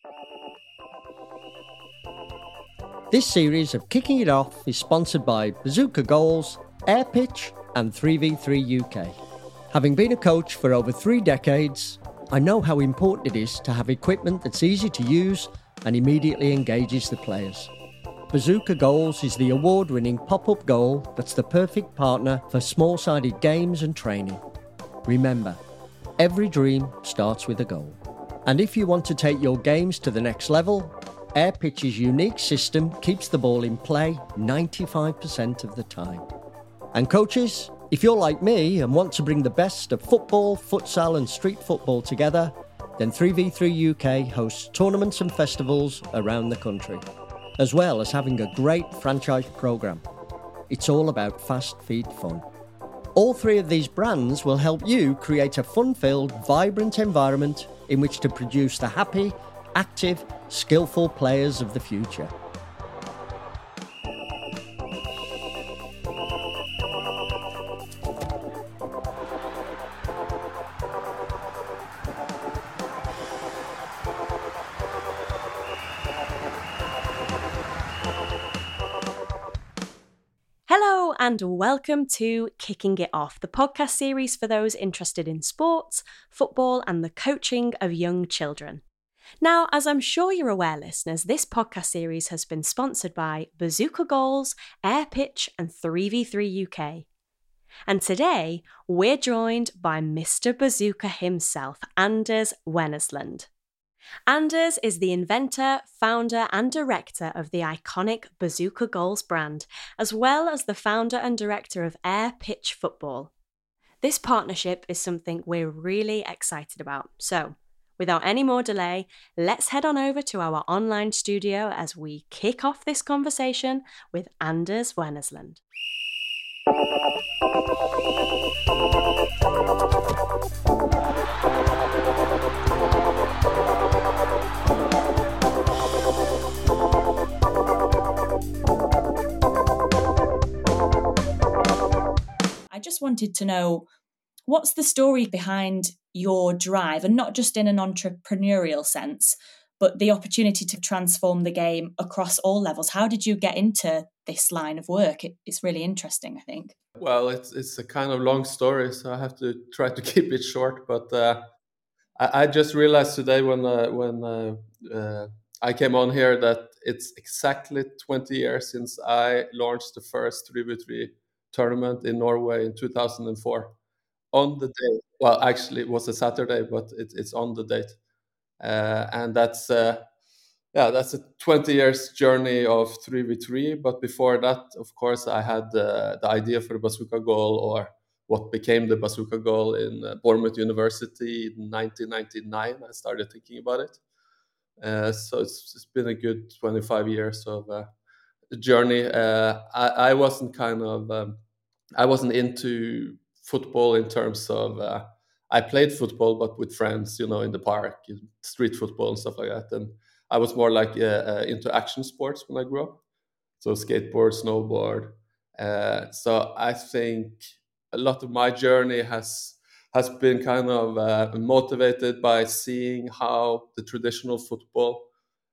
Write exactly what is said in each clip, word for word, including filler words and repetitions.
This series of Kicking It Off is sponsored by Bazooka Goals, Air Pitch and three v three U K. Having been a coach for over three decades, I know how important it is to have equipment that's easy to use and immediately engages the players. Bazooka Goals is the award-winning pop-up goal that's the perfect partner for small-sided games and training. Remember, every dream starts with a goal. And if you want to take your games to the next level, Air Pitch's unique system keeps the ball in play ninety-five percent of the time. And coaches, if you're like me and want to bring the best of football, futsal and street football together, then three v three U K hosts tournaments and festivals around the country, as well as having a great franchise programme. It's all about fast feed fun. All three of these brands will help you create a fun-filled, vibrant environment in which to produce the happy, active, skillful players of the future. Hello and welcome to Kicking It Off, the podcast series for those interested in sports, football and the coaching of young children. Now, as I'm sure you're aware, listeners, this podcast series has been sponsored by Bazooka Goals, Air Pitch and three v three U K. And today, we're joined by Mister Bazooka himself, Anders Wennesland. Anders is the inventor, founder and director of the iconic Bazooka Goals brand, as well as the founder and director of Air Pitch Football. This partnership is something we're really excited about, so without any more delay, let's head on over to our online studio as we kick off this conversation with Anders Wennesland. I just wanted to know, what's the story behind your drive, and not just in an entrepreneurial sense, but the opportunity to transform the game across all levels? How did you get into this line of work? It, it's really interesting, I think. Well, it's it's a kind of long story, so I have to try to keep it short. But uh, I, I just realized today when uh, when uh, uh, I came on here that it's exactly twenty years since I launched the first three v three tournament in Norway in two thousand four. On the day, well, actually, it was a Saturday, but it, it's on the date, uh, and that's uh, yeah, that's a twenty years journey of three v three. But before that, of course, I had uh, the idea for the Bazooka Goal, or what became the Bazooka Goal, in uh, Bournemouth University in nineteen ninety-nine. I started thinking about it, uh, so it's, it's been a good twenty-five years of uh, journey. Uh, I, I wasn't kind of um, I wasn't into football in terms of uh, I played football, but with friends, you know, in the park, street football and stuff like that. And I was more like uh, uh, into action sports when I grew up, so skateboard, snowboard. Uh, so I think a lot of my journey has has been kind of uh, motivated by seeing how the traditional football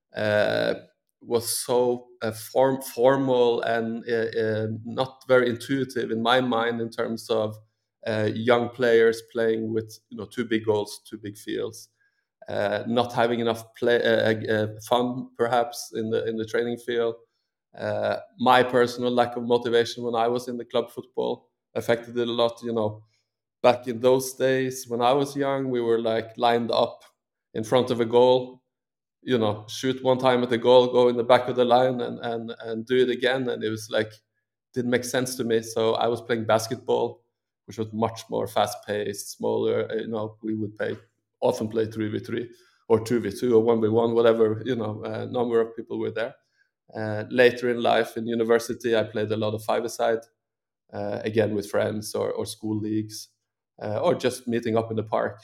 uh, was so uh, form formal and uh, uh, not very intuitive in my mind, in terms of uh, young players playing with, you know, two big goals, two big fields, uh, not having enough play uh, uh, fun perhaps in the in the training field. Uh, my personal lack of motivation when I was in the club football affected it a lot. You know, back in those days when I was young, we were like lined up in front of a goal, you know, shoot one time at the goal, go in the back of the line and and and do it again. And it was like, didn't make sense to me. So I was playing basketball, which was much more fast-paced, smaller. You know, we would play often play three v three or two v two or one v one, whatever, you know, uh, number of people were there. Uh, later in life, in university, I played a lot of five-a-side, uh, again with friends or, or school leagues, uh, or just meeting up in the park.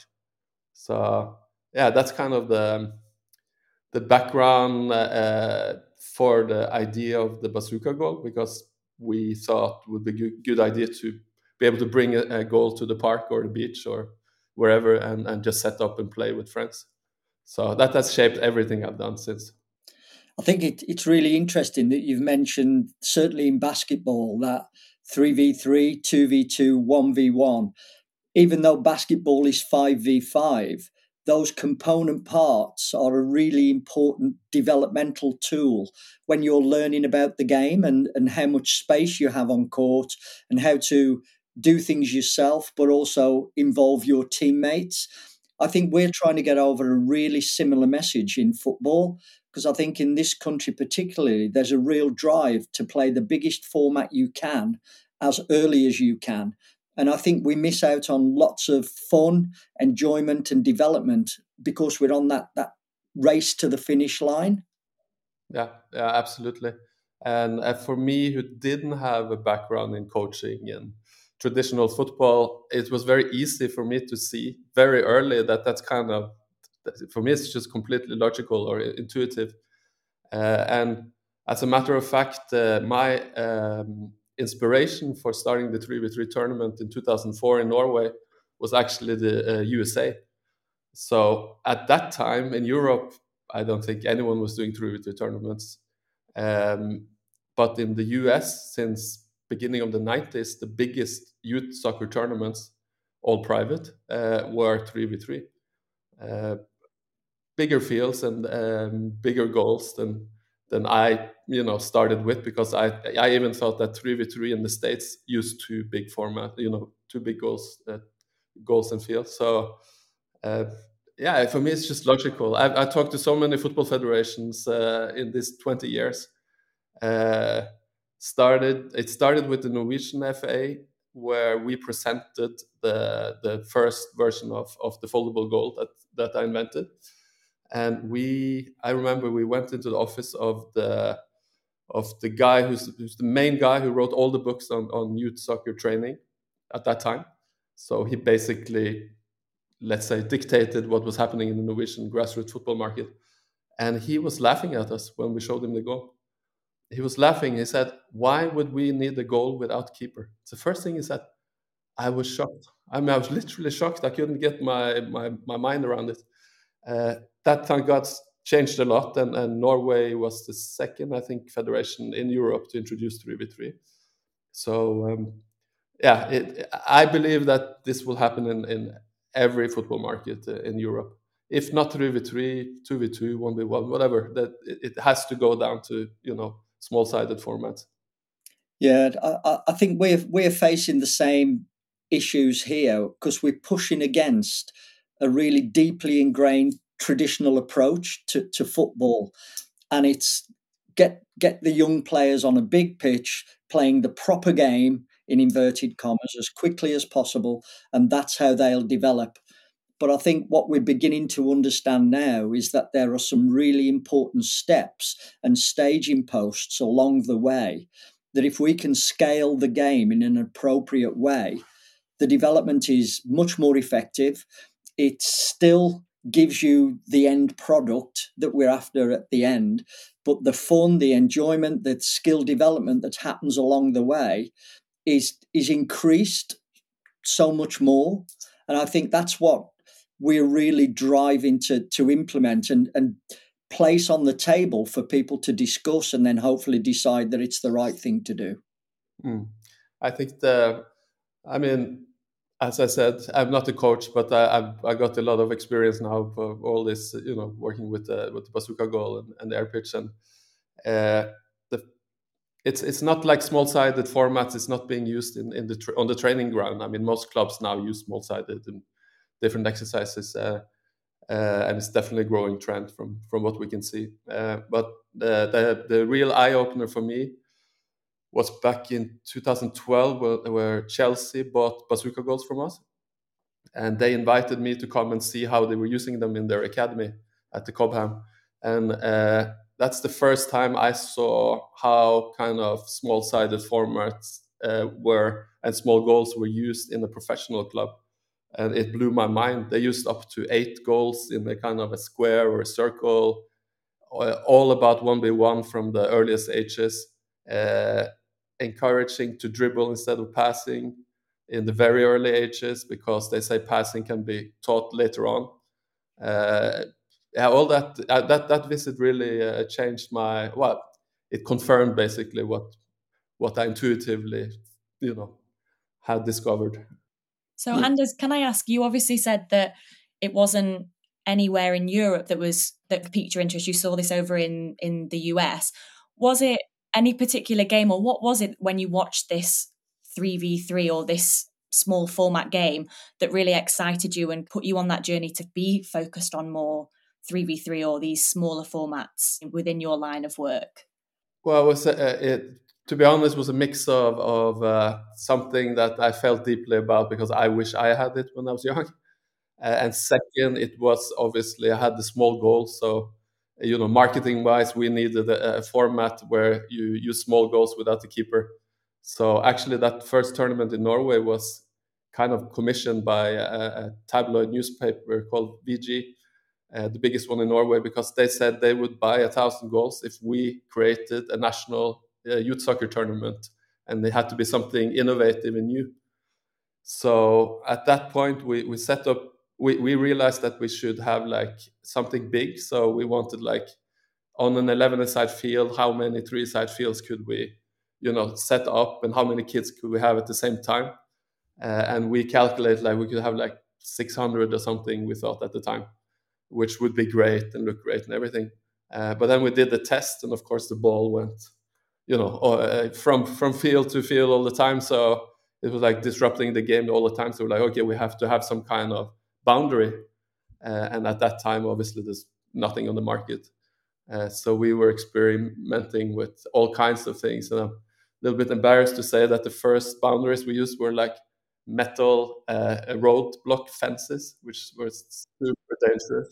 So yeah, that's kind of the the background uh, for the idea of the Bazooka Goal, because we thought it would be a good, good idea to be able to bring a, a goal to the park or the beach or wherever and, and just set up and play with friends. So that has shaped everything I've done since. I think it, it's really interesting that you've mentioned, certainly in basketball, that three v three, two v two, one v one. Even though basketball is five v five, those component parts are a really important developmental tool when you're learning about the game and, and how much space you have on court and how to do things yourself, but also involve your teammates. I think we're trying to get over a really similar message in football, because I think in this country particularly, there's a real drive to play the biggest format you can as early as you can. And I think we miss out on lots of fun, enjoyment and development because we're on that, that race to the finish line. Yeah, yeah, absolutely. And uh, for me, who didn't have a background in coaching and traditional football, it was very easy for me to see very early that that's kind of, for me, it's just completely logical or intuitive. Uh, and as a matter of fact, uh, my um, inspiration for starting the three v three tournament in two thousand four in Norway was actually the uh, U S A. So at that time in Europe, I don't think anyone was doing three v three tournaments. Um, but in the U S, since beginning of the nineties, the biggest youth soccer tournaments, all private, uh, were three v three. Uh, bigger fields and um, bigger goals than than I, you know, started with, because I I even thought that three v three in the States used too big format, you know, too big goals, uh, goals and fields. So uh, yeah, for me it's just logical. I've I talked to so many football federations uh, in these twenty years. Uh, started it started with the Norwegian F A, where we presented the the first version of of the foldable goal that that I invented. And we, I remember we went into the office of the of the guy who's, who's the main guy who wrote all the books on, on youth soccer training at that time. So he basically, let's say, dictated what was happening in the Norwegian grassroots football market. And he was laughing at us when we showed him the goal. He was laughing. He said, "Why would we need a goal without keeper?" It's the first thing he said. I was shocked. I mean, I was literally shocked. I couldn't get my my, my mind around it. Uh, that, thank God, changed a lot, and, and Norway was the second, I think, federation in Europe to introduce three v three. So, um, yeah, it, I believe that this will happen in, in every football market uh, in Europe. If not three v three, two v two, one v one, whatever, that it, it has to go down to, you know, small-sided formats. Yeah, I, I think we're we're facing the same issues here because we're pushing against a really deeply ingrained traditional approach to, to football, and it's get get the young players on a big pitch playing the proper game in inverted commas as quickly as possible, and that's how they'll develop. But I think what we're beginning to understand now is that there are some really important steps and staging posts along the way that if we can scale the game in an appropriate way, the development is much more effective. It still gives you the end product that we're after at the end, but the fun, the enjoyment, the skill development that happens along the way is, is increased so much more. And I think that's what we're really driving to, to implement and, and place on the table for people to discuss and then hopefully decide that it's the right thing to do. Mm. I think the, I mean, as I said, I'm not a coach, but I I've, I got a lot of experience now for all this, you know, working with the with the bazooka goal and, and the air pitch, and uh, the it's it's not like small-sided formats. It's not being used in in the tra- on the training ground. I mean, most clubs now use small-sided in different exercises, uh, uh, and it's definitely a growing trend from from what we can see. Uh, but the, the the real eye opener for me was back in two thousand twelve, where, where Chelsea bought bazooka goals from us, and they invited me to come and see how they were using them in their academy at the Cobham. And uh, that's the first time I saw how kind of small-sided formats uh, were and small goals were used in a professional club. And it blew my mind. They used up to eight goals in a kind of a square or a circle, all about one v one from the earliest ages, uh, encouraging to dribble instead of passing in the very early ages, because they say passing can be taught later on. Uh, yeah, all that uh, that that visit really uh, changed my well. It confirmed basically what what I intuitively, you know, had discovered. So, Yeah. Anders, can I ask? You obviously said that it wasn't anywhere in Europe that was that piqued your interest. You saw this over in in the U S. Was it any particular game, or what was it when you watched this three v three or this small format game that really excited you and put you on that journey to be focused on more three v three or these smaller formats within your line of work? Well, it was uh, it to be honest was a mix of of uh, something that I felt deeply about because I wish I had it when I was young, uh, and second, it was obviously I had the small goals. So, you know, marketing wise, we needed a, a format where you use small goals without the keeper. So actually, that first tournament in Norway was kind of commissioned by a, a tabloid newspaper called V G, uh, the biggest one in Norway, because they said they would buy a thousand goals if we created a national uh, youth soccer tournament, and it had to be something innovative and new. So at that point, we we set up. We, we realized that we should have like something big. So we wanted like on an eleven-a-side field, how many three-side fields could we, you know, set up, and how many kids could we have at the same time? Uh, and we calculate like we could have like six hundred or something. We thought at the time, which would be great and look great and everything. Uh, but then we did the test, and of course the ball went, you know, uh, from from field to field all the time. So it was like disrupting the game all the time. So we're like, okay, we have to have some kind of boundary. Uh, and at that time, obviously, there's nothing on the market. Uh, so we were experimenting with all kinds of things. And I'm a little bit embarrassed to say that the first boundaries we used were like metal uh, roadblock fences, which were super dangerous.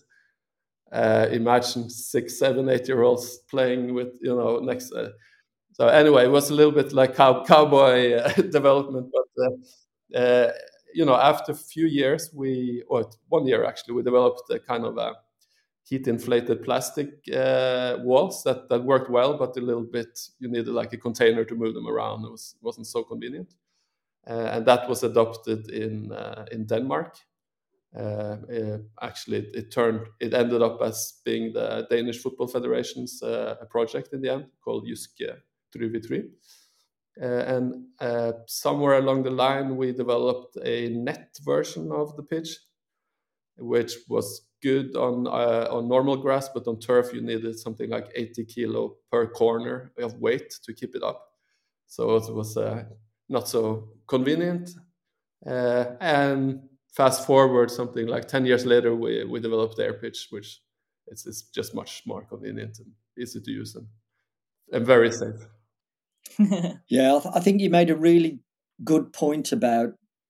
Uh, imagine six, seven, eight-year-olds playing with, you know, next. Uh, so anyway, it was a little bit like cow- cowboy uh, development, but uh, uh, you know, after a few years, we or one year actually, we developed a kind of a heat-inflated plastic uh, walls that that worked well, but a little bit you needed like a container to move them around. It was wasn't so convenient, uh, and that was adopted in uh, in Denmark. Uh, uh, actually, it, it turned it ended up as being the Danish Football Federation's uh, project in the end, called Jysk three v three. Uh, and uh, somewhere along the line, we developed a net version of the pitch, which was good on uh, on normal grass, but on turf you needed something like eighty kilo per corner of weight to keep it up. So it was uh, not so convenient. Uh, and fast forward something like ten years later, we we developed Air Pitch, which it's, it's just much more convenient and easy to use and, and very safe. Yeah, I, th- I think you made a really good point about,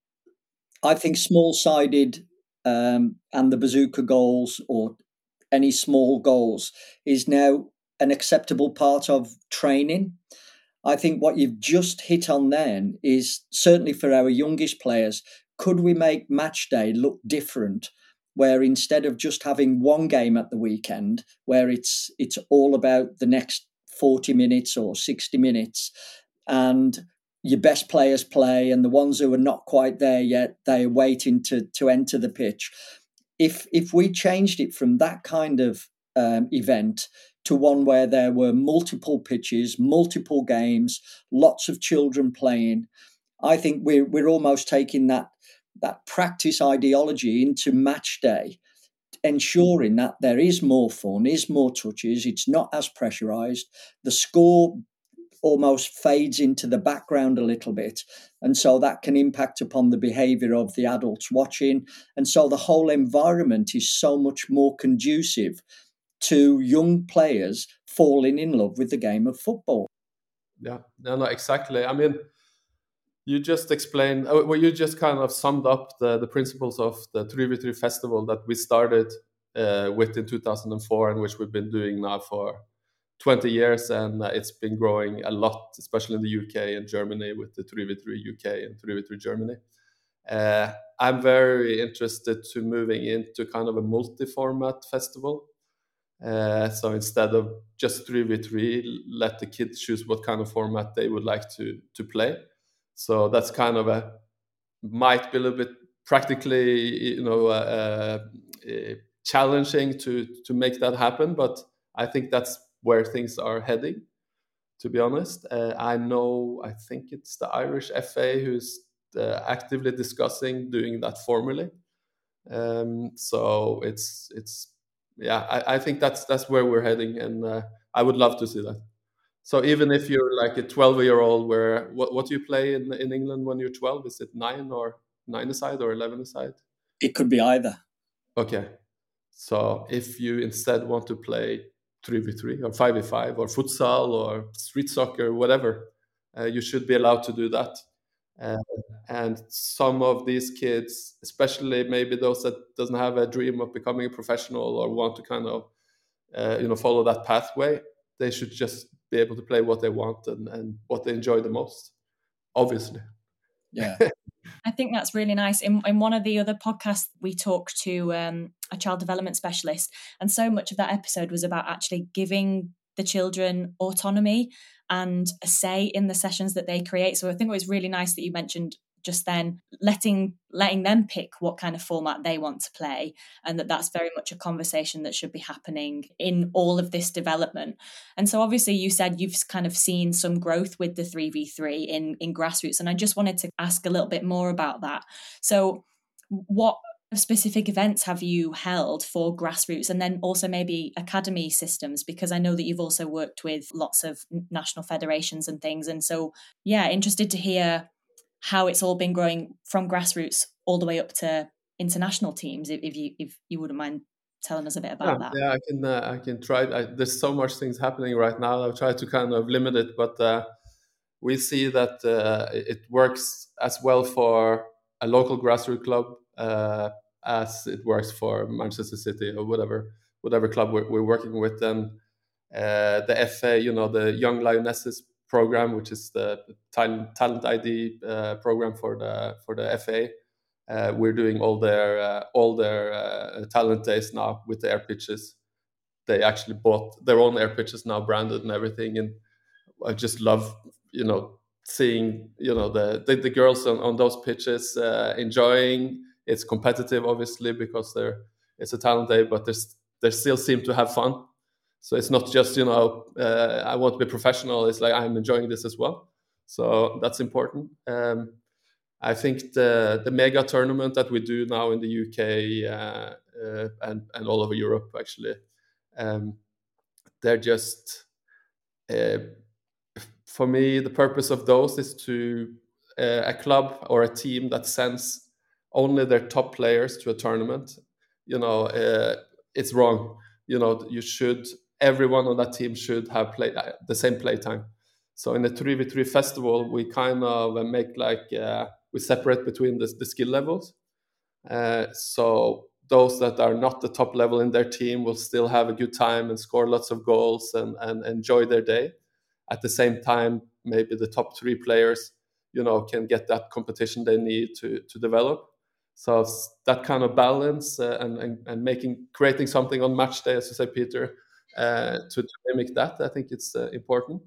I think, small-sided um, and the bazooka goals or any small goals is now an acceptable part of training. I think what you've just hit on then is certainly for our youngest players, could we make match day look different? Where instead of just having one game at the weekend, where it's it's all about the next forty minutes or sixty minutes, and your best players play, and the ones who are not quite there yet, they're waiting to to enter the pitch. If if we changed it from that kind of um, event to one where there were multiple pitches, multiple games, lots of children playing, I think we're we're almost taking that that practice ideology into match day, ensuring that there is more fun, is more touches, it's not as pressurized, the score almost fades into the background a little bit, and so that can impact upon the behavior of the adults watching, and so the whole environment is so much more conducive to young players falling in love with the game of football. Yeah, no, no, exactly. I mean, you just explained, well, you just kind of summed up the, the principles of the three v three festival that we started uh, with in two thousand four, and which we've been doing now for twenty years, and uh, it's been growing a lot, especially in the U K and Germany with the three v three U K and three v three Germany. Uh, I'm very interested to moving into kind of a multi-format festival. Uh, so instead of just three v three, let the kids choose what kind of format they would like to to play. So that's kind of a might be a little bit practically, you know, uh, uh, challenging to to make that happen, but I think that's where things are heading, to be honest. Uh, I know, I think it's the Irish F A who's uh, actively discussing doing that formally. Um, so it's it's yeah, I, I think that's that's where we're heading, and uh, I would love to see that. So even if you're like a twelve year old, where what what do you play in in England when you're twelve? Is it nine or nine aside or eleven aside? It could be either. Okay. So if you instead want to play three v three or five v five or futsal or street soccer, whatever, uh, you should be allowed to do that. Uh, and some of these kids, especially maybe those that doesn't have a dream of becoming a professional or want to kind of, uh, you know, follow that pathway, they should just be able to play what they want and, and what they enjoy the most, obviously. Yeah. I think that's really nice. In, in one of the other podcasts, we talked to um, a child development specialist, and so much of that episode was about actually giving the children autonomy and a say in the sessions that they create. So I think it was really nice that you mentioned just then letting letting them pick what kind of format they want to play, and that that's very much a conversation that should be happening in all of this development. And so obviously you said you've kind of seen some growth with the three v three in in grassroots, and I just wanted to ask a little bit more about that. So what specific events have you held for grassroots, and then also maybe academy systems, because I know that you've also worked with lots of national federations and things, and so yeah, interested to hear how it's all been growing from grassroots all the way up to international teams, if, if you if you wouldn't mind telling us a bit about Yeah, that. yeah, I can uh, I can try. I, there's so much things happening right now. I'll try to kind of limit it, but uh, we see that uh, it works as well for a local grassroots club uh, as it works for Manchester City or whatever whatever club we're, we're working with. And uh, the F A, you know, the Young Lionesses program, which is the talent, talent I D uh, program for the for the F A. Uh, we're doing all their uh, all their uh, talent days now with the air pitches. They actually bought their own air pitches now, branded and everything. And I just love, you know, seeing, you know, the the, the girls on, on those pitches uh, enjoying. It's competitive, obviously, because they're it's a talent day, but there's they still seem to have fun. So it's not just, you know, uh, I want to be professional. It's like I'm enjoying this as well. So that's important. Um, I think the the mega tournament that we do now in the U K uh, uh, and and all over Europe, actually, um, they're just uh, for me. The purpose of those is to uh, a club or a team that sends only their top players to a tournament. You know, uh, it's wrong. You know, you should everyone on that team should have play uh, the same play time. So in the three v three festival, we kind of make like uh, we separate between the, the skill levels. Uh, so those that are not the top level in their team will still have a good time and score lots of goals and, and enjoy their day. At the same time, maybe the top three players, you know, can get that competition they need to to develop. So it's that kind of balance uh, and, and and making creating something on match day, as you say, Peter, uh, to, to mimic that. I think it's uh, important.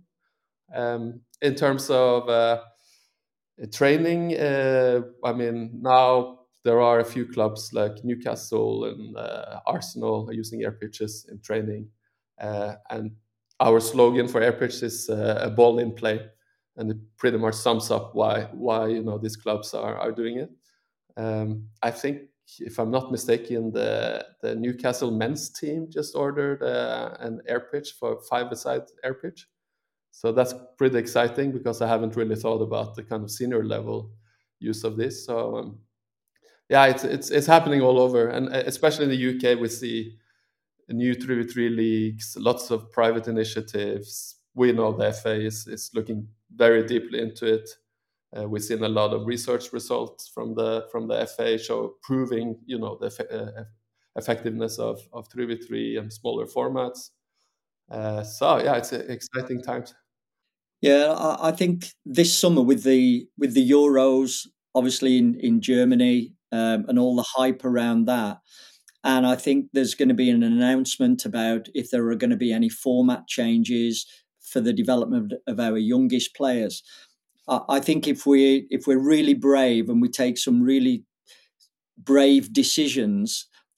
Um, in terms of uh, training, uh, I mean, now there are a few clubs like Newcastle and uh, Arsenal are using air pitches in training. Uh, and our slogan for air pitch is uh, a ball in play. And it pretty much sums up why, why you know, these clubs are, are doing it. Um, I think, if I'm not mistaken, the, the Newcastle men's team just ordered uh, an air pitch for five-a-side air pitch. So that's pretty exciting because I haven't really thought about the kind of senior level use of this. So um, yeah, it's it's it's happening all over, and especially in the U K, we see new three v three leagues, lots of private initiatives. We know the F A is is looking very deeply into it. Uh, we've seen a lot of research results from the from the F A show proving, you know, the uh, effectiveness of of three v three and smaller formats. Uh, so yeah, it's exciting times. Yeah, I, I think this summer with the with the Euros, obviously in in Germany, um, and all the hype around that, and I think there's going to be an announcement about if there are going to be any format changes for the development of our youngest players. I, I think if we if we're really brave and we take some really brave decisions,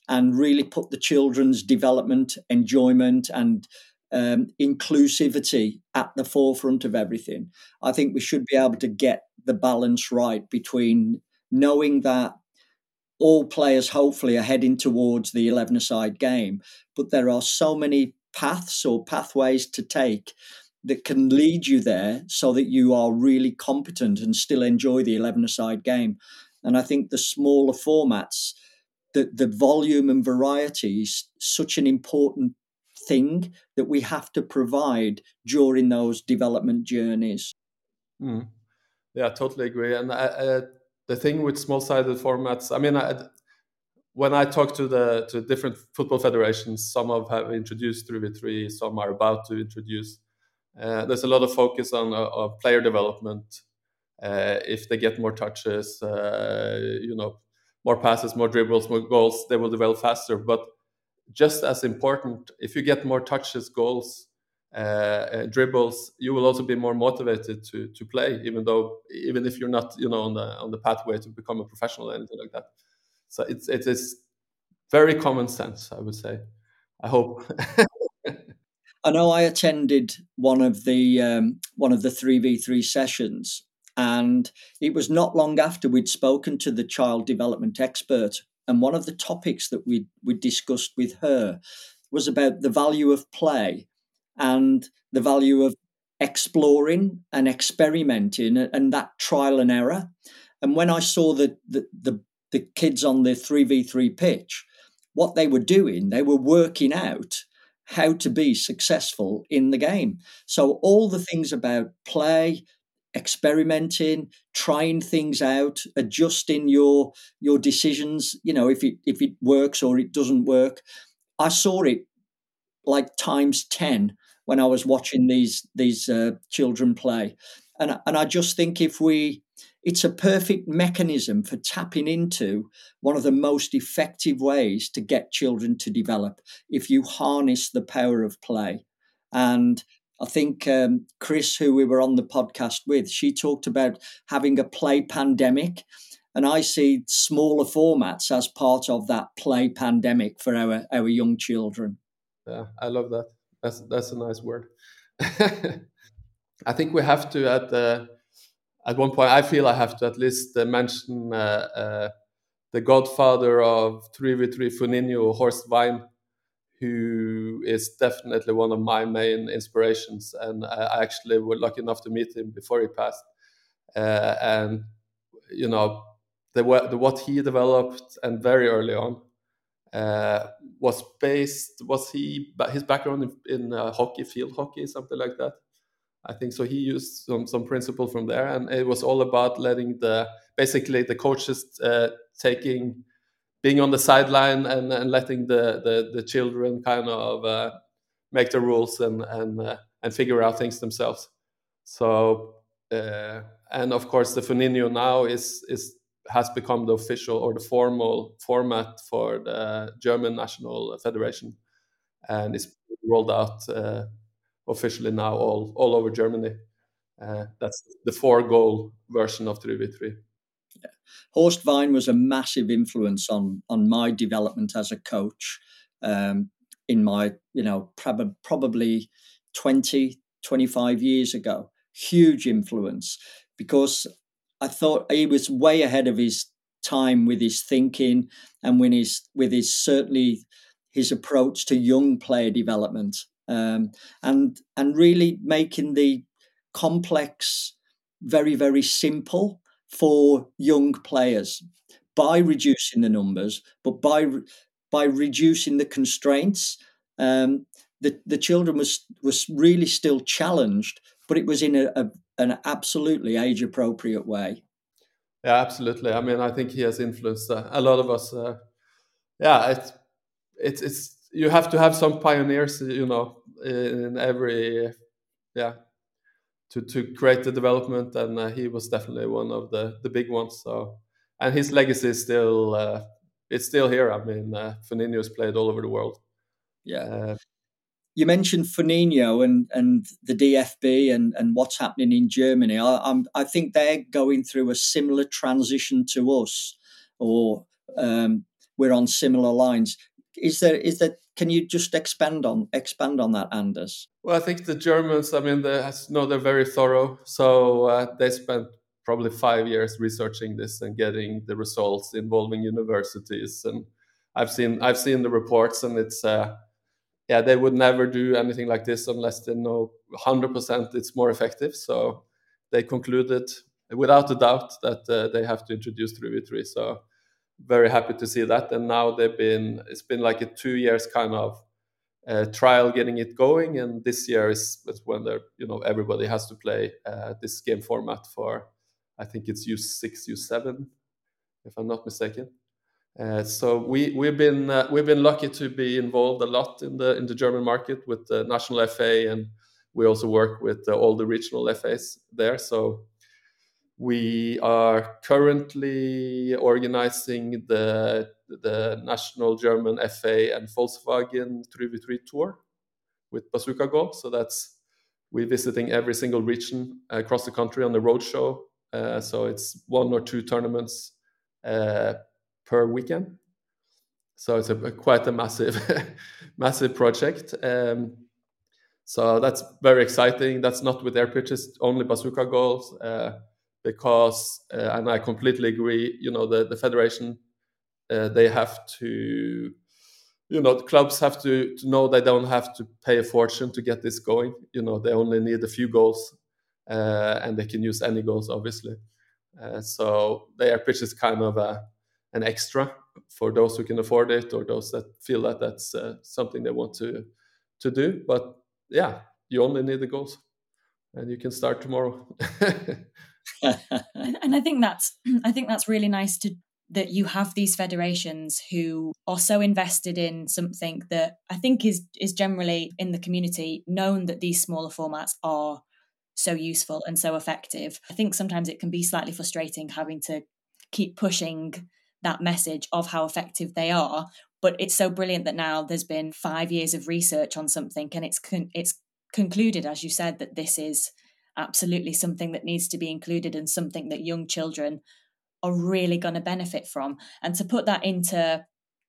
and really put the children's development, enjoyment, and um, inclusivity at the forefront of everything. I think we should be able to get the balance right between knowing that all players hopefully are heading towards the eleven-a-side game, but there are so many paths or pathways to take that can lead you there so that you are really competent and still enjoy the eleven-a-side game. And I think the smaller formats, the, the volume and variety is such an important thing that we have to provide during those development journeys. Mm. Yeah, I totally agree. And I, I, the thing with small-sided formats, I mean, I, when I talk to the to different football federations, some of have introduced three v three, some are about to introduce. Uh, there's a lot of focus on, uh, on player development. Uh, if they get more touches, uh, you know, more passes, more dribbles, more goals, they will develop faster. But just as important, if you get more touches, goals, uh, uh, dribbles, you will also be more motivated to to play, even though even if you're not, you know, on the on the pathway to become a professional or anything like that. So it's it is very common sense, I would say. I hope. I know I attended one of the um, one of the three v three sessions, and it was not long after we'd spoken to the child development expert. And one of the topics that we we discussed with her was about the value of play and the value of exploring and experimenting and that trial and error. And when I saw the the the, the kids on the three v three pitch, what they were doing, they were working out how to be successful in the game. So all the things about play, experimenting, trying things out, adjusting your your decisions, you know, if it if it works or it doesn't work. I saw it like times ten when I was watching these these uh, children play. And, and I just think if we, it's a perfect mechanism for tapping into one of the most effective ways to get children to develop if you harness the power of play. And I think um, Chris, who we were on the podcast with, she talked about having a play pandemic. And I see smaller formats as part of that play pandemic for our, our young children. Yeah, I love that. That's that's a nice word. I think we have to at the at one point. I feel I have to at least uh, mention uh, uh, the godfather of three v three Funinho, Horst Wein, who is definitely one of my main inspirations. And I actually was lucky enough to meet him before he passed. Uh, and you know, the, the what he developed and very early on uh, was based. Was he his background in, in uh, hockey, field hockey, something like that? I think so. He used some some principle from there, and it was all about letting the basically the coaches uh, taking being on the sideline and, and letting the, the, the children kind of uh, make the rules and and uh, and figure out things themselves. So uh, and of course the Funinho now is is has become the official or the formal format for the German National Federation, and it's rolled out uh, officially now all all over Germany. Uh, that's the four goal version of three v three. Yeah. Horst Wein was a massive influence on on my development as a coach um, in my, you know, prob- probably twenty, twenty-five years ago. Huge influence because I thought he was way ahead of his time with his thinking and with his, with his certainly his approach to young player development um, and and really making the complex very, very simple for young players by reducing the numbers, but by by reducing the constraints. Um, the the children was was really still challenged, but it was in a, a an absolutely age appropriate way. Yeah, absolutely. I mean, I think he has influenced uh, a lot of us. Uh, yeah, it's it's it's you have to have some pioneers, you know, in every yeah. To, to create the development, and uh, he was definitely one of the, the big ones. So, and his legacy is still uh, it's still here. I mean, uh, Funinho's played all over the world. Yeah, uh, you mentioned Funinho and and the D F B and and what's happening in Germany. I I'm, I think they're going through a similar transition to us, or um, we're on similar lines. Is there is there? Can you just expand on expand on that, Anders? Well, I think the Germans, I mean, they no, they're very thorough. So uh, they spent probably five years researching this and getting the results involving universities. And I've seen I've seen the reports, and it's uh, yeah, they would never do anything like this unless they know one hundred percent it's more effective. So they concluded without a doubt that uh, they have to introduce three v three. So very happy to see that. And now they've been it's been like a two years kind of uh, trial getting it going, and this year is, is when they're you know everybody has to play uh, this game format for, I think it's U six, U seven, if I'm not mistaken. Uh, so we we've been uh, we've been lucky to be involved a lot in the in the German market with the national F A, and we also work with uh, all the regional F As there. So we are currently organizing the the national German F A and Volkswagen three v three tour with Bazooka Golf. So that's we're visiting every single region across the country on the road show. Uh, so it's one or two tournaments uh, per weekend. So it's a, a quite a massive, massive project. Um, so that's very exciting. That's not with air pitches, only Bazooka Golf, uh, because, uh, and I completely agree, you know, the, the federation, uh, they have to, you know, the clubs have to, to know they don't have to pay a fortune to get this going. You know, they only need a few goals, uh, and they can use any goals, obviously. Uh, so the air pitch is kind of a, an extra for those who can afford it, or those that feel that that's uh, something they want to to do. But yeah, you only need the goals, and you can start tomorrow. and, and I think that's I think that's really nice to that you have these federations who are so invested in something that I think is is generally in the community known that these smaller formats are so useful and so effective. I think sometimes it can be slightly frustrating having to keep pushing that message of how effective they are, but it's so brilliant that now there's been five years of research on something, and it's con- it's concluded, as you said, that this is absolutely something that needs to be included and something that young children are really going to benefit from. And to put that into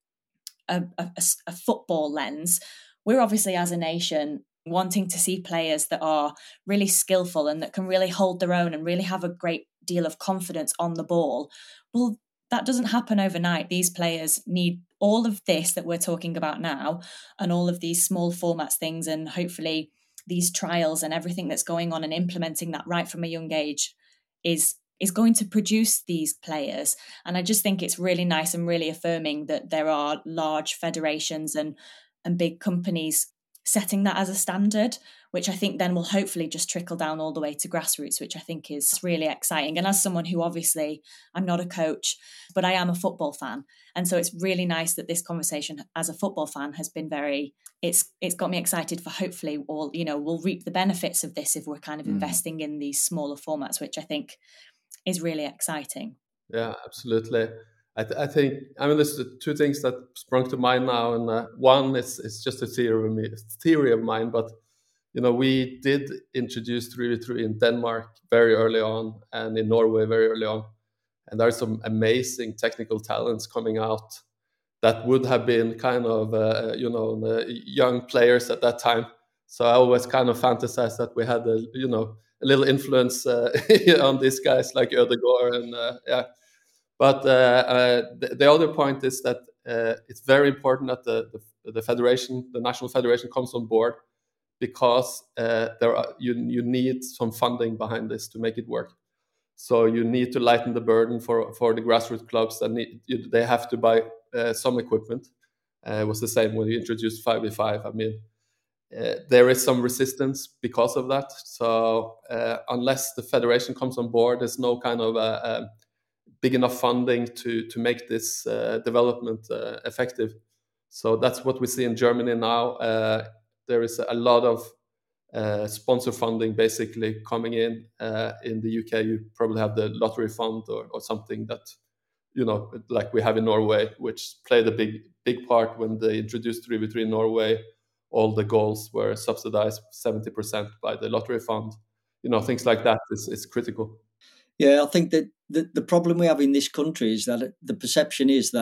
a, a, a football lens, we're obviously as a nation wanting to see players that are really skillful and that can really hold their own and really have a great deal of confidence on the ball. Well, that doesn't happen overnight. These players need all of this that we're talking about now, and all of these small formats things, and hopefully these trials and everything that's going on and implementing that right from a young age is is going to produce these players. And I just think it's really nice and really affirming that there are large federations and and big companies setting that as a standard, which I think then will hopefully just trickle down all the way to grassroots, which I think is really exciting. And as someone who obviously, I'm not a coach, but I am a football fan. And so it's really nice that this conversation as a football fan has been very, it's it's got me excited for hopefully all, you know, we'll reap the benefits of this if we're kind of mm. investing in these smaller formats, which I think is really exciting. Yeah, absolutely. I, th- I think, I mean, there's two things that sprung to mind now. And uh, one is it's just a theory of, me, theory of mine, but, you know, we did introduce three v three in Denmark very early on, and in Norway very early on. And there are some amazing technical talents coming out that would have been kind of, uh, you know, the young players at that time. So I always kind of fantasized that we had, a, you know, a little influence uh, on these guys like Ødegaard and, uh, yeah. But uh, uh, the, the other point is that uh, it's very important that the, the, the federation, the national federation, comes on board, because uh, there are, you you need some funding behind this to make it work. So you need to lighten the burden for, for the grassroots clubs, and need, you, they have to buy uh, some equipment. Uh, it was the same when you introduced five v five. I mean, uh, there is some resistance because of that. So uh, unless the federation comes on board, there's no kind of a, a big enough funding to to make this uh, development uh, effective. So that's what we see in Germany now. Uh, there is a lot of uh, sponsor funding basically coming in. Uh, in the U K, you probably have the lottery fund or, or something that, you know, like we have in Norway, which played a big big part when they introduced three v three in Norway. All the goals were subsidized seventy percent by the lottery fund. You know, things like that is, is critical. Yeah, I think that the, the problem we have in this country is that the perception is that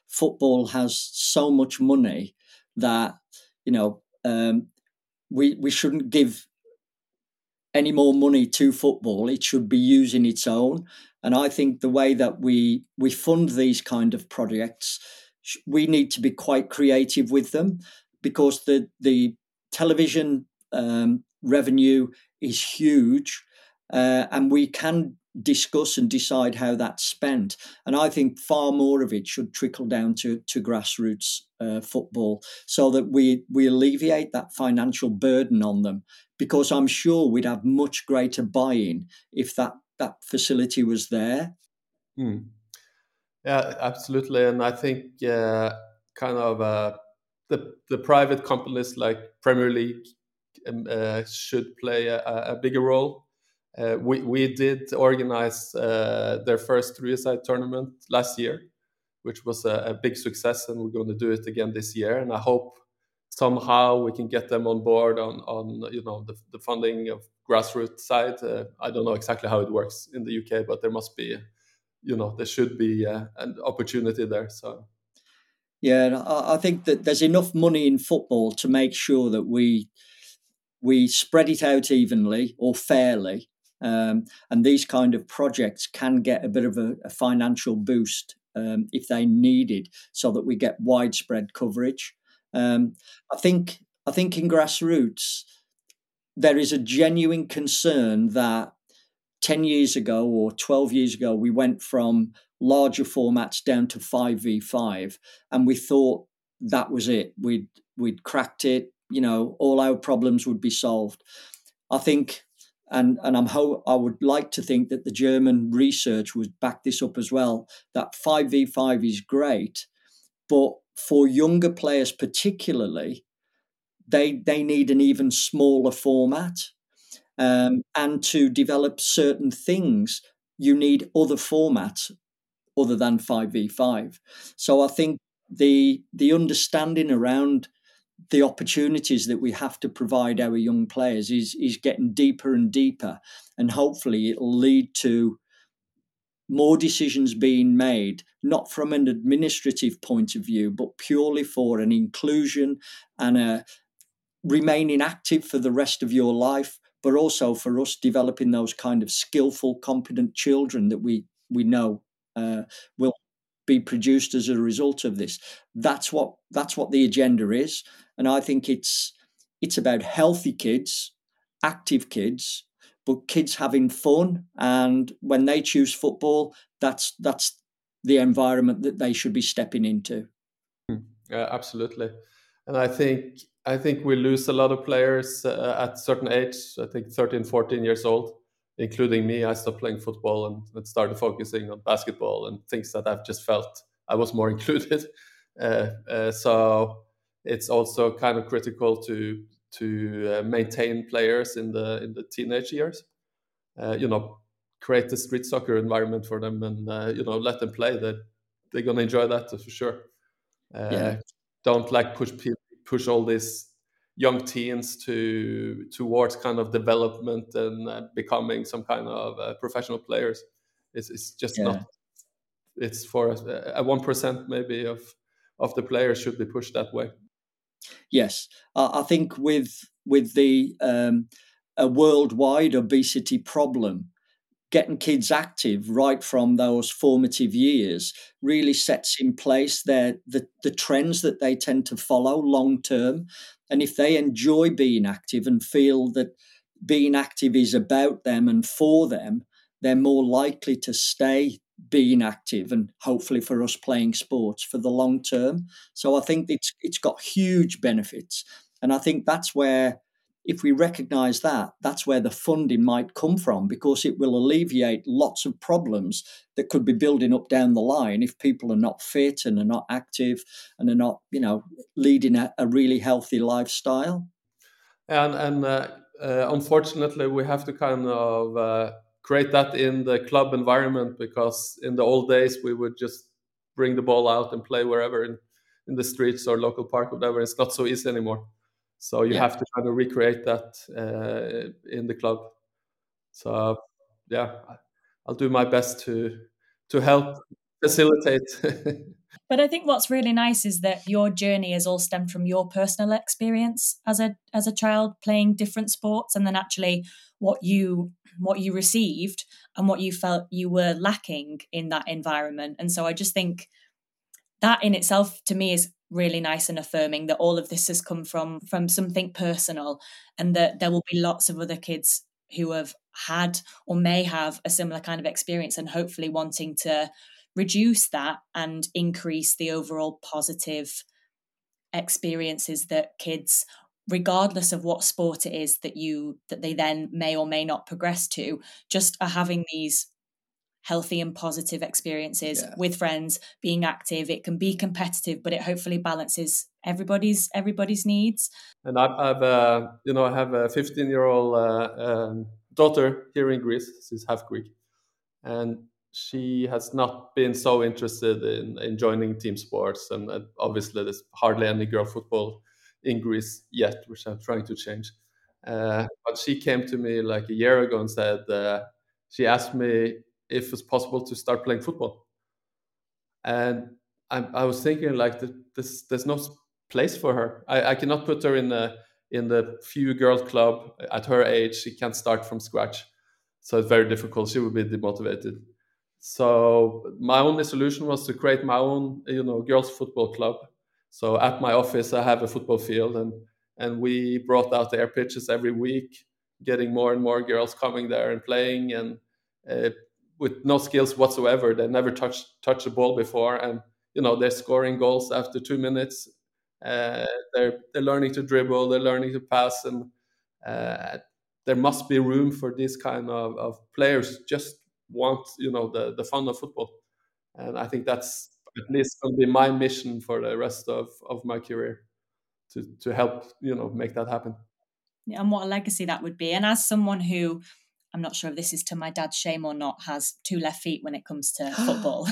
football has so much money that, you know, um, we we shouldn't give any more money to football. It should be using its own. And I think the way that we we fund these kind of projects, we need to be quite creative with them, because the the television um, revenue is huge, uh, and we can discuss and decide how that's spent. And I think far more of it should trickle down to to grassroots uh, football, so that we we alleviate that financial burden on them. Because I'm sure we'd have much greater buy-in if that that facility was there. Hmm. Yeah, absolutely. And I think uh, kind of uh, the the private companies like Premier League um, uh, should play a, a bigger role. Uh, we we did organize uh, their first three-a-side tournament last year, which was a, a big success, and we're going to do it again this year. And I hope somehow we can get them on board on on you know the, the funding of grassroots side. Uh, I don't know exactly how it works in the U K, but there must be, you know, there should be uh, an opportunity there. So yeah, I, I think that there's enough money in football to make sure that we we spread it out evenly or fairly, um, and these kind of projects can get a bit of a, a financial boost um, if they need it, so that we get widespread coverage. Um, I think I think in grassroots there is a genuine concern that ten years ago or twelve years ago, we went from larger formats down to five v five, and we thought that was it. We'd, we'd cracked it, you know, all our problems would be solved. I think, and, and I'm ho- I would like to think that the German research would back this up as well, that five v five is great, but for younger players particularly, they, they need an even smaller format. Um, and to develop certain things, you need other formats other than five v five. So I think the the understanding around the opportunities that we have to provide our young players is is getting deeper and deeper, and hopefully it'll lead to more decisions being made, not from an administrative point of view, but purely for an inclusion and a remaining active for the rest of your life, but also for us developing those kind of skillful, competent children that we we know uh, will be produced as a result of this. That's what that's what the agenda is, and I think it's it's about healthy kids, active kids, but kids having fun. And when they choose football, that's that's the environment that they should be stepping into. yeah, absolutely. And I think I think we lose a lot of players uh, at certain age. I think thirteen, fourteen years old, including me. I stopped playing football and, and started focusing on basketball and things that I've just felt I was more included. Uh, uh, so it's also kind of critical to to uh, maintain players in the in the teenage years. Uh, you know, create a street soccer environment for them, and uh, you know, let them play. That they're gonna enjoy that for sure. Uh, Yeah. don't like push people, push all these young teens to towards kind of development and uh, becoming some kind of uh, professional players. It's it's just Yeah. not. It's for a, a one percent maybe of of the players should be pushed that way. Yes, I I think with with the um, a worldwide obesity problem, getting kids active right from those formative years really sets in place their the, the trends that they tend to follow long term. And if they enjoy being active and feel that being active is about them and for them, they're more likely to stay being active and hopefully for us playing sports for the long term. So I think it's it's got huge benefits. And I think that's where, if we recognize that, that's where the funding might come from, because it will alleviate lots of problems that could be building up down the line if people are not fit and are not active and are not, you know, leading a, a really healthy lifestyle. And and uh, uh, unfortunately, we have to kind of uh, create that in the club environment, because in the old days we would just bring the ball out and play wherever in, in the streets or local park, or whatever. It's not so easy anymore. So you Yeah. have to kind of recreate that uh, in the club. So yeah, I- I'll do my best to to help facilitate. But I think what's really nice is that your journey has all stemmed from your personal experience as a as a child playing different sports, and then actually what you what you received and what you felt you were lacking in that environment. And so I just think that in itself to me is really nice and affirming, that all of this has come from from something personal, and that there will be lots of other kids who have had or may have a similar kind of experience, and hopefully wanting to reduce that and increase the overall positive experiences that kids, regardless of what sport it is that you that they then may or may not progress to, just are having these healthy and positive experiences yeah. with friends, being active. It can be competitive, but it hopefully balances everybody's everybody's needs. And I've, I've uh, you know, I have a fifteen year old uh, um, daughter here in Greece. She's half Greek, and she has not been so interested in, in joining team sports. And uh, obviously there's hardly any girl football in Greece yet, which I'm trying to change. Uh, but she came to me like a year ago and said, uh, she asked me if it's possible to start playing football. And I, I was thinking like, this, there's no place for her. I, I cannot put her in the, in the few girl club at her age. She can't start from scratch. So it's very difficult. She would be demotivated. So my only solution was to create my own, you know, girls football club. So at my office, I have a football field, and and we brought out air pitches every week, getting more and more girls coming there and playing, and uh, with no skills whatsoever. They never touched touched the ball before, and you know they're scoring goals after two minutes. Uh, they're they're learning to dribble, they're learning to pass, and uh, there must be room for these kind of, of players. Just want you know the the fun of football, and I think that's at least going to be my mission for the rest of of my career, to to help you know make that happen. Yeah, and what a legacy that would be. And as someone who, I'm not sure if this is to my dad's shame or not, has two left feet when it comes to football.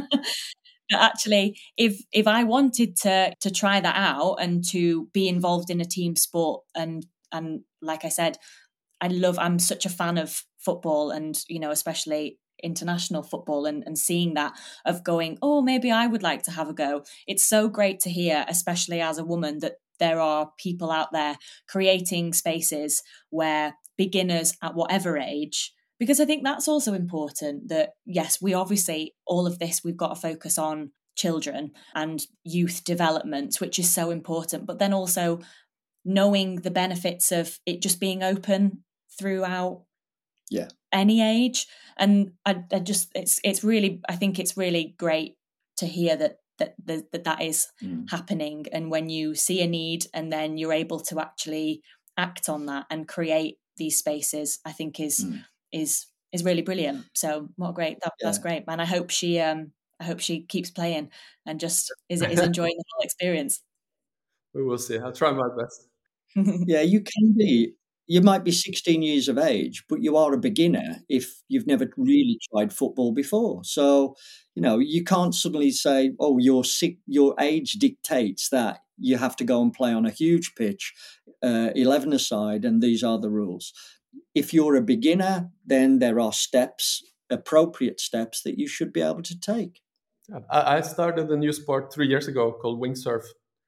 But actually, if if I wanted to to try that out and to be involved in a team sport, and and like I said, I love, I'm such a fan of football, and, you know, especially international football, and, and seeing that, of going, oh, maybe I would like to have a go. It's so great to hear, especially as a woman, that there are people out there creating spaces where beginners at whatever age, because I think that's also important, that yes, we obviously, all of this, we've got to focus on children and youth development, which is so important, but then also knowing the benefits of it just being open throughout yeah any age. And I, I just it's it's really I think it's really great to hear that that that that, that is mm. happening, and when you see a need and then you're able to actually act on that and create these spaces, I think is mm. is is really brilliant. So what great that, yeah. that's great, man. I hope she um I hope she keeps playing and just is is enjoying the whole experience. We will see. I'll try my best. Yeah, you can be. You might be sixteen years of age, but you are a beginner if you've never really tried football before. So, you know, you can't suddenly say, oh, your sick, your age dictates that you have to go and play on a huge pitch, uh, eleven-a-side, and these are the rules. If you're a beginner, then there are steps, appropriate steps that you should be able to take. I started a new sport three years ago called windsurf.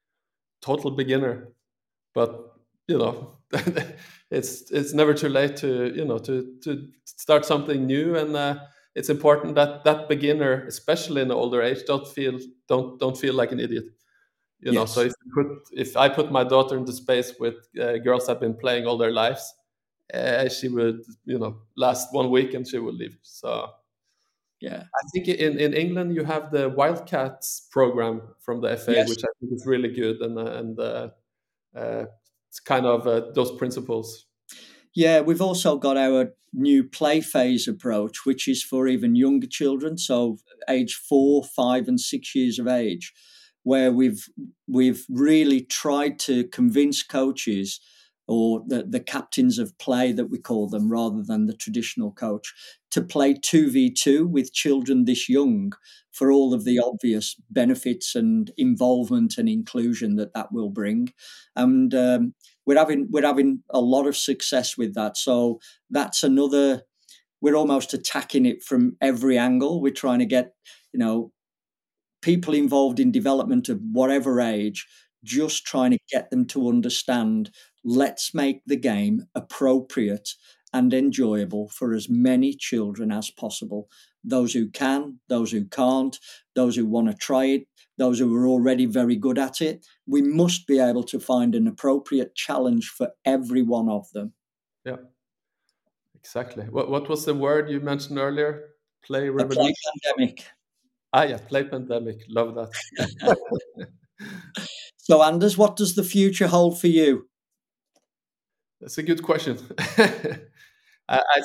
Total beginner. But, you know, it's it's never too late to, you know, to, to start something new. And uh, it's important that that beginner, especially in the older age, don't feel don't don't feel like an idiot. You know, yes. So if you put, if I put my daughter into space with uh, girls that have been playing all their lives, uh, she would, you know, last one week and she would leave. So yeah, I think in, in England you have the Wildcats program from the F A, yes. which I think is really good, and uh, and uh, uh, it's kind of uh, those principles. Yeah, we've also got our new play phase approach, which is for even younger children, so age four, five, and six years of age, where we've we've really tried to convince coaches, or the, the captains of play that we call them, rather than the traditional coach, to play two v two with children this young, for all of the obvious benefits and involvement and inclusion that that will bring. And um, we're having we're having a lot of success with that. So that's another we're almost attacking it from every angle. We're trying to get, you know, people involved in development of whatever age, just trying to get them to understand, let's make the game appropriate and enjoyable for as many children as possible. Those who can, those who can't, those who want to try it, those who are already very good at it. We must be able to find an appropriate challenge for every one of them. Yeah, exactly. What what was the word you mentioned earlier? Play revolution. Play pandemic. Ah, yeah, play pandemic. Love that. So, Anders, what does the future hold for you? That's a good question. I, I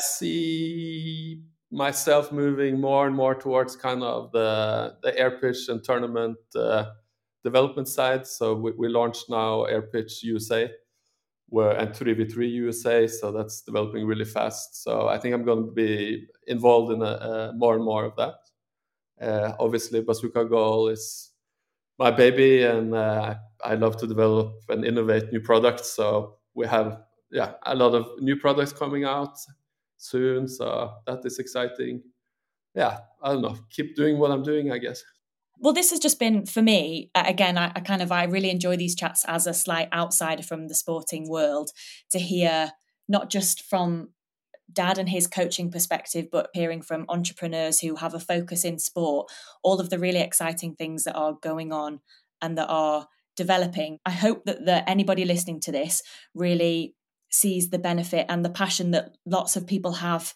see myself moving more and more towards kind of the the air pitch and tournament uh, development side. So we, we launched now Air Pitch U S A, where and three v three U S A. So that's developing really fast. So I think I'm going to be involved in a, a more and more of that. Uh, obviously, Bazooka Goal is my baby, and uh, I love to develop and innovate new products. So we have yeah a lot of new products coming out soon, so that is exciting. Yeah, I don't know, keep doing what I'm doing, I guess. Well, this has just been, for me, again, I, I kind of, I really enjoy these chats as a slight outsider from the sporting world, to hear not just from Dad and his coaching perspective, but hearing from entrepreneurs who have a focus in sport, all of the really exciting things that are going on and that are developing. I hope that, that anybody listening to this really sees the benefit and the passion that lots of people have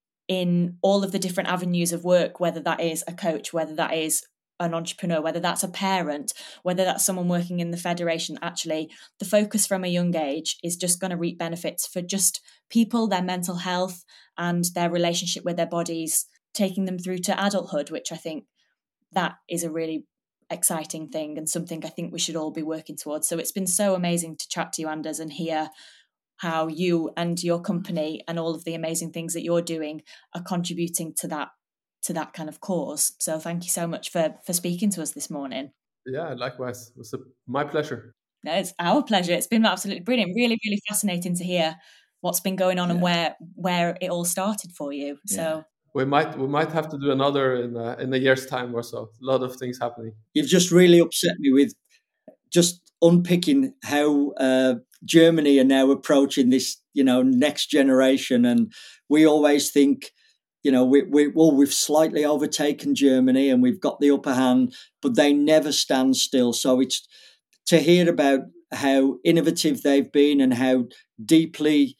in all of the different avenues of work, whether that is a coach, whether that is an entrepreneur, whether that's a parent, whether that's someone working in the federation. Actually, the focus from a young age is just going to reap benefits for just people, their mental health and their relationship with their bodies, taking them through to adulthood, which I think that is a really exciting thing and something I think we should all be working towards. So it's been so amazing to chat to you, Anders, and hear how you and your company and all of the amazing things that you're doing are contributing to that to that kind of cause. So thank you so much for for speaking to us this morning. Yeah, likewise. It was a, my pleasure. No, it's our pleasure. It's been absolutely brilliant. Really, really fascinating to hear what's been going on yeah. and where where it all started for you. So yeah. we might we might have to do another in a, in a year's time or so. A lot of things happening. You've just really upset me with just unpicking how uh, Germany are now approaching this, you know, next generation, and we always think, you know, we, we well, we've slightly overtaken Germany and we've got the upper hand, but they never stand still. So it's to hear about how innovative they've been and how deeply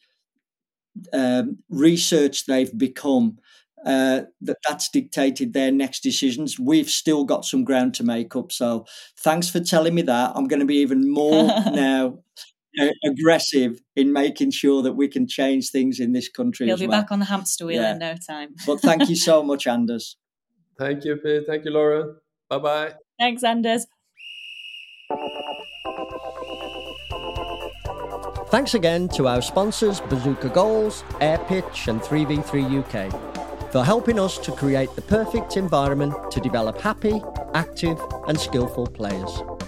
um, researched they've become. Uh, that that's dictated their next decisions. We've still got some ground to make up. So thanks for telling me that. I'm going to be even more now uh, aggressive in making sure that we can change things in this country. You'll as be well. back on the hamster wheel yeah. in no time. But thank you so much, Anders. Thank you, Pete. Thank you, Lauren. Bye-bye. Thanks, Anders. Thanks again to our sponsors Bazooka Goals, Air Pitch and three v three U K for helping us to create the perfect environment to develop happy, active and skillful players.